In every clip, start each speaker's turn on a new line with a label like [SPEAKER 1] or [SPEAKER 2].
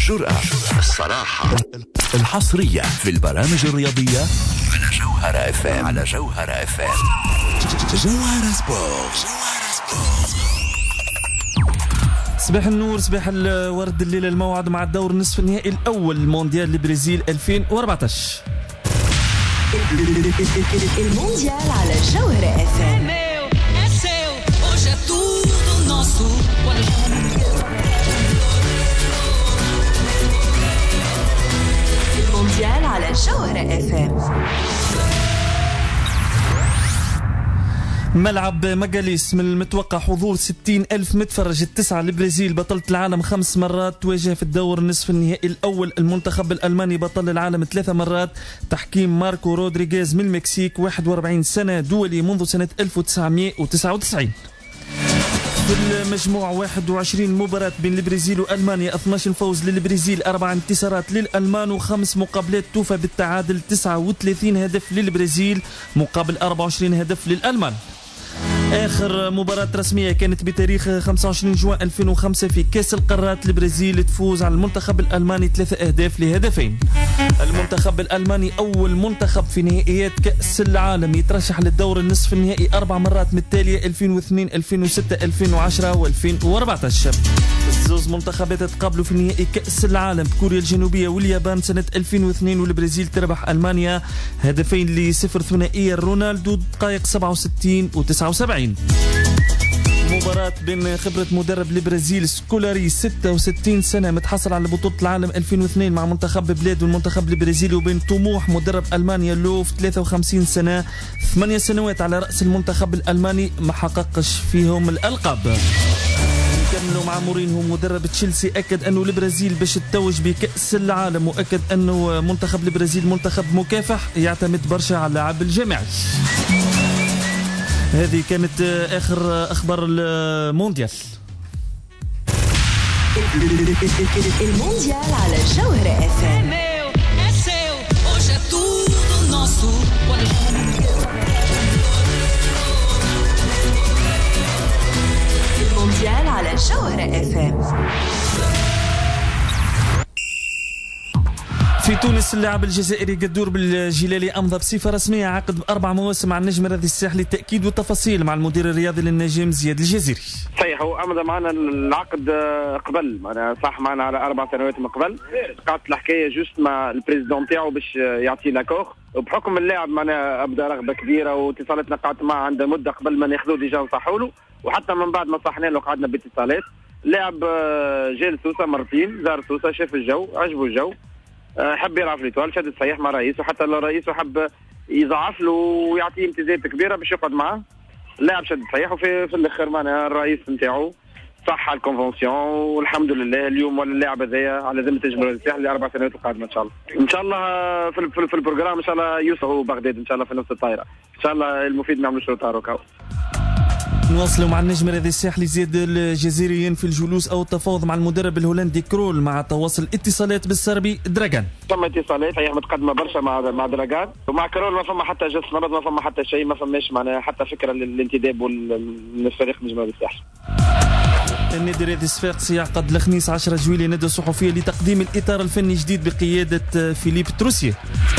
[SPEAKER 1] الجرأة، الصراحة، الحصرية في البرامج الرياضية على جوهرة FM. على جوهرة FM. جوهرة سبورت.
[SPEAKER 2] صباح النور، صباح الورد، الليلة الموعد مع الدور نصف النهائي الأول مونديال البرازيل 2014.
[SPEAKER 3] المونديال على جوهرة FM. المونديال على جوهرة FM.
[SPEAKER 2] ملعب ماغاليس من المتوقع حضور 60,000 متفرج. التسعة البرازيل بطلة العالم 5 مرات تواجه في الدور النصف النهائي الأول المنتخب الألماني بطل العالم 3 مرات. تحكيم ماركو رودريغيز من المكسيك، 41 سنة، دولي منذ سنة 1999. في المجموع 21 مباراة بين البرازيل وألمانيا، 12 فوز للبرازيل، 4 انتصارات للألمان و5 مقابلات توفى بالتعادل. 39 هدف للبرازيل مقابل 24 هدف للألمان. آخر مباراة رسمية كانت بتاريخ 25 جوان 2005 في كأس القارات. البرازيل تفوز على المنتخب الألماني 3 أهداف لهدفين. المنتخب الألماني أول منتخب في نهائيات كأس العالم يترشح للدور النصف النهائي 4 مرات متتالية، 2002 2006 2010 و2014. الزوز منتخبات تقابلوا في نهائي كأس العالم كوريا الجنوبية واليابان سنة 2002، والبرازيل تربح ألمانيا هدفين ل0 ثنائية رونالدو دقائق 67 و79. مباراة بين خبرة مدرب البرازيل سكولاري 66 سنة متحصل على بطولة العالم 2002 مع منتخب بلاده المنتخب البرازيلي، وبين طموح مدرب ألمانيا لوف 53 سنة 8 سنوات على رأس المنتخب الألماني ما حققش فيهم الألقاب. كملوا مع مورينهو مدرب تشيلسي، أكد أنه البرازيل باش تتوج بكأس العالم، وأكد أنه منتخب البرازيل منتخب مكافح يعتمد برشا على اللعب الجماعي. هذه كانت آخر أخبار المونديال.
[SPEAKER 3] المونديال على جوهرة FM. المونديال على جوهرة FM.
[SPEAKER 2] في تونس اللاعب الجزائري قدور بالجلالي أمضى بصفة رسمية عقد 4 مواسم مع النجم الرياضي الساحلي. التأكيد والتفاصيل مع المدير الرياضي للنجم زياد الجزيري.
[SPEAKER 4] صحيح، هو أمضى معنا العقد قبل، معنا صح معنا على 4 سنوات من قبل. قعدت الحكاية جوست مع البريزيدون تاعو باش يعطي لاكور، وبحكم اللاعب معنا أبدا رغبة كبيرة واتصالاتنا قعدت معه عنده مدة قبل ما ناخذوه ديجا نصحوا له، وحتى من بعد ما صحنا له قعدنا باتصالات. اللاعب جا لسوسة مرتين، زار سوسة، شاف الجو، عجبه الجو، حب يلعب في ليتوال، شد صحيح مع رئيسه، حتى الرئيس حب يضاعف له ويعطيه امتيازات كبيره باش يقعد معه. اللاعب شد صحيح، وفي الاخر معناها الرئيس نتاعو صح على الكونفونسيون، والحمد لله اليوم ولا اللاعب هذايا على ذمه الجمهوريه الساحلي ل4 سنوات القادمه ان شاء الله. ان شاء الله في البروجرام ان شاء الله يوسف وبغداد ان شاء الله في نفس الطائره، ان شاء الله المفيد ما يعملوش روتارو كاو.
[SPEAKER 2] نواصلوا مع النجم الرياضي الساحلي زياد الجزائري في الجلوس او التفاوض مع المدرب الهولندي كرول مع تواصل الاتصالات بالسربي دراغان.
[SPEAKER 4] ثم اتصالات صحيح متقدمه برشا مع دراغان، ومع كرول ما فما حتى جلسه نبض، ما فما حتى شيء، ما فماش معناها حتى فكره للانتداب والفريق الجمهوري الساحلي.
[SPEAKER 2] النادي الرياضي الصفاقسي يعقد الخميس 10 جويلية ندوة صحفية لتقديم الإطار الفني الجديد بقيادة فيليب تروسيه.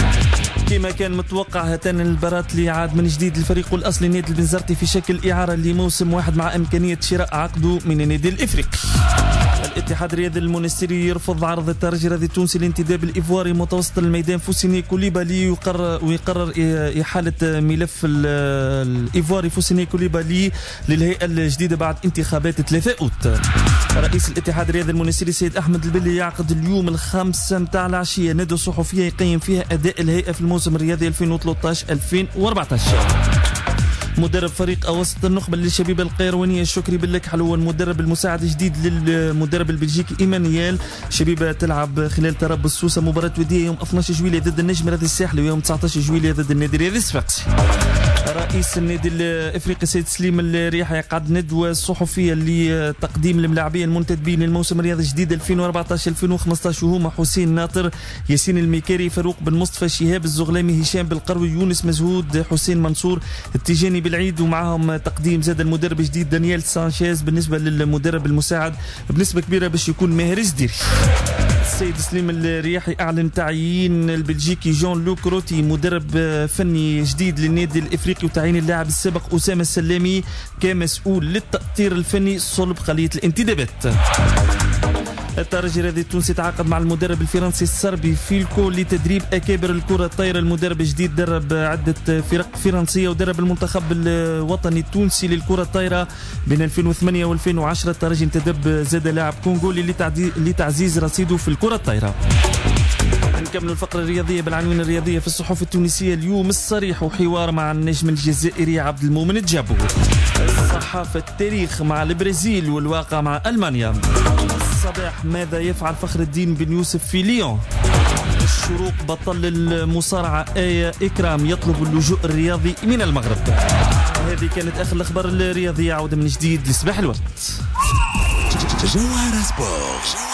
[SPEAKER 2] كما كان متوقع هاتان المباراة اللي عاد من جديد الفريق الأصلي نادي البنزرتي في شكل إعارة لموسم واحد مع إمكانية شراء عقده من النادي الإفريقي. الاتحاد الرياضي المونستيري يرفض عرض الترجي الرياضي التونسي الانتداب الإيفواري متوسط الميدان فوسيني كوليبالي، ويقرر إحالة ملف الإيفواري فوسيني كوليبالي للهيئة الجديدة بعد انتخابات 3 أوت. رئيس الاتحاد الرياضي المونستيري سيد أحمد البلي يعقد اليوم 5 متاع العشية ندوة صحفية يقيم فيها أداء الهيئة في الموسم الرياضي 2013-2014. مدرب فريق أوسط النخبة للشبيبة القيروانية الشكري باللكحل هو المدرب المساعد الجديد للمدرب البلجيكي إيمانويل. شبيبة تلعب خلال تربص سوسة مباراة ودية يوم 12 جويلية ضد النجم الرياضي الساحلي، ويوم 19 جويلية ضد النادي الرياضي الصفاقسي. رئيس النادي الافريقي سيد سليم الريحة يقعد ندوة صحفية لتقديم الملاعبين المنتدبين للموسم الرياضي الجديد 2014-2015، وهما حسين ناطر، ياسين الميكاري، فاروق بن مصطفى، شهاب الزغلامي، هشام بالقروي، يونس مزهود، حسين منصور، التيجاني بالعيد، ومعهم تقديم زاد المدرب الجديد دانيال سانشيز. بالنسبة للمدرب المساعد بنسبة كبيرة باش يكون ماهر الزديري. السيد سليم الرياحي أعلن تعيين البلجيكي جون لوك روتي مدرب فني جديد للنادي الإفريقي، وتعيين اللاعب السابق أسامة السلامي كمسؤول للتأطير الفني صلب خلية الانتدابات. الترجي الرياضي التونسي تعاقد مع المدرب الفرنسي السربي فيلكو لتدريب أكابر الكرة الطايرة. المدرب الجديد درب عدة فرق فرنسية ودرب المنتخب الوطني التونسي للكرة الطايرة بين 2008 و2010. الترجي انتدب زاد لاعب كونغولي لتعزيز رصيده في الكرة الطايرة. نكمل الفقرة الرياضية بالعناوين الرياضية في الصحف التونسية اليوم. الصريح وحوار مع النجم الجزائري عبد المؤمن الجابو. الصحافة التاريخ مع البرازيل والواقع مع ألمانيا. الصباح ماذا يفعل فخر الدين بن يوسف في ليون. الشروق بطل المصارعة آية إكرام يطلب اللجوء الرياضي من المغرب. هذه كانت آخر الأخبار الرياضية. عودة من جديد لصباح الوقت.
[SPEAKER 1] جوهرة سبورت.